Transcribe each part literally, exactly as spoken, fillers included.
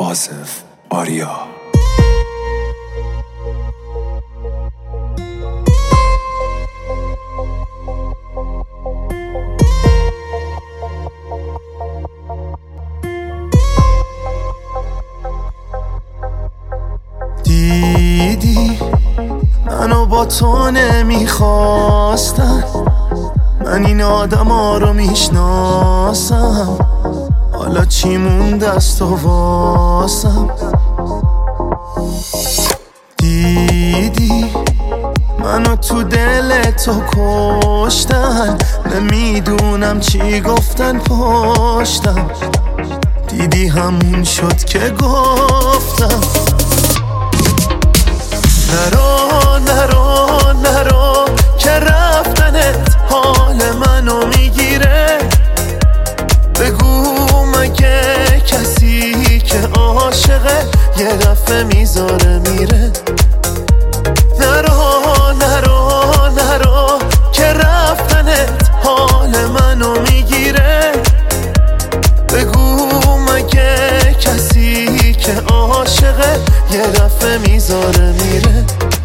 آصف آریا. دیدی منو با تو نمیخواستن، من این آدم ها رو میشناسم، حالا چی مونده است و واسم. دیدی منو تو دل تو کشتن، نمیدونم چی گفتن پشتم، دیدی همون شد که گفتم نرو نرو نرو که رفتنت حال منو میگیره. بگو مگه کسی که عاشقه یه دفعه میذاره میره. نرو نرو نرو که رفتنت حال منو میگیره. بگو مگه کسی که عاشقه یه دفعه میذاره میره.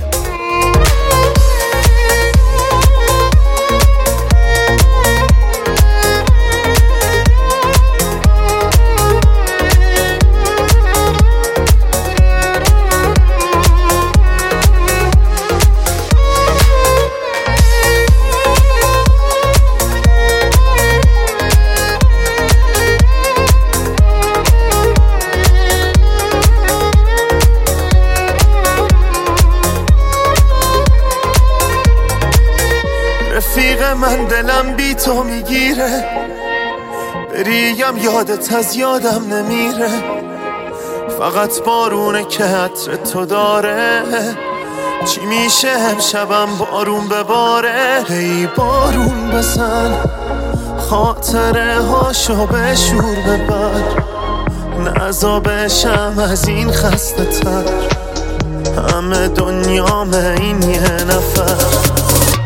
رفیق من دلم بی تو میگیره، بریم یادت از یادم نمیره. فقط بارونه که عطر تو داره، چی میشه امشبم بارون بباره. هی بارون بزن خاطره هاشو به شور ببر، نزا بشم از این خسته تر، همه دنیامه این یه نفر.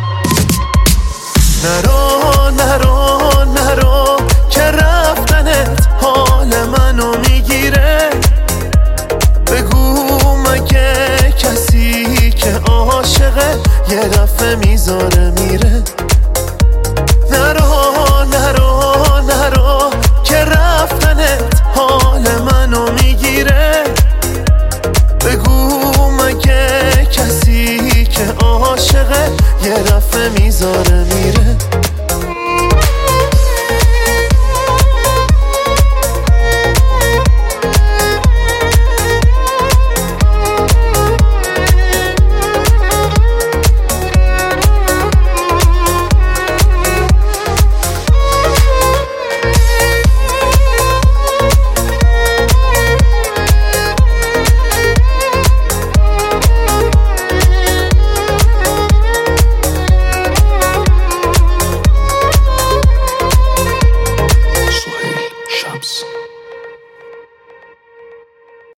نرو نرو نرو که رفتنت